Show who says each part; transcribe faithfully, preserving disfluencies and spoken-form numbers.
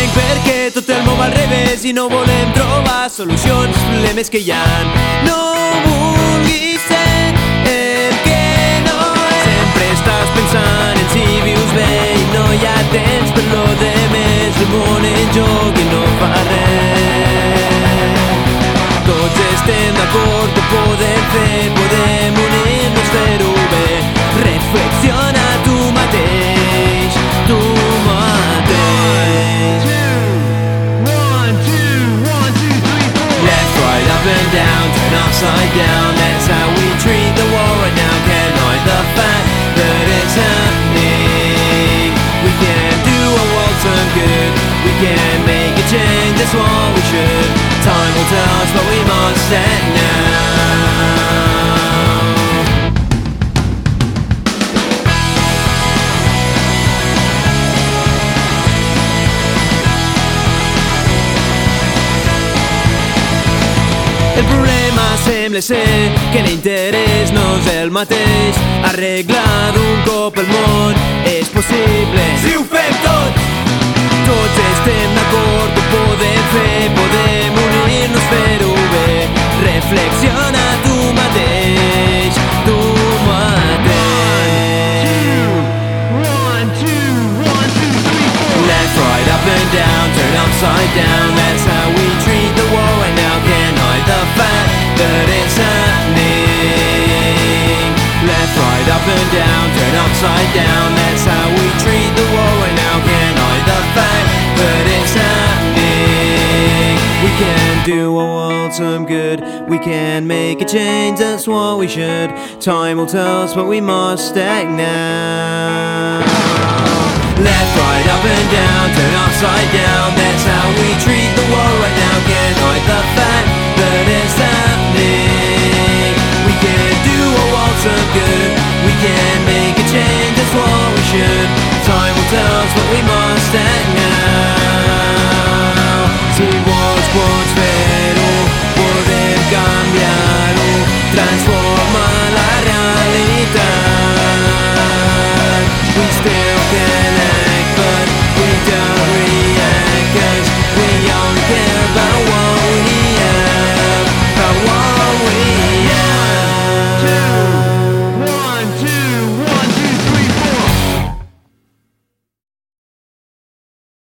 Speaker 1: Entenc perquè tot el món va al revés i no volem trobar solucions als problemes que hi ha. No vulguis ser el que no és. Sempre estàs pensant en si vius bé i no hi ha temps per lo de més. El món en joc i no fa res. Tots estem d'acord que podem fer, podem unir-nos, fer-ho bé. Reflexiona tu mateix, tu mateix. Left, right, up and down, turn upside down. That's how we treat the war right now. Can't hide the fact that it's happening. We can do a world some good. We can make a change, that's what we should. Time will tell us, but we must act now. El problema sembla ser que l'interès no és el mateix. Arreglar d'un cop el món és possible si ho fem tots. Tots estem d'acord que podem fer, podem unir-nos, fer-ho bé. Reflexiona tu mateix, tu mateix. Left, right, up and down, turn upside down. That's how we treat the war right now. Can't hide the fact that it's happening. Left, right, up and down, turn upside down. That's how we treat the war right now. Can't hide the fact that it's happening. We can do a world some good. We can make a change, that's what we should. Time will tell us, but we must act now. Left, right, up and down, turn upside down. That's how we treat the world right now. Can't hide the fact that it's happening. We can do a world some good. We can make a change, that's what we should. Time will tell us what we must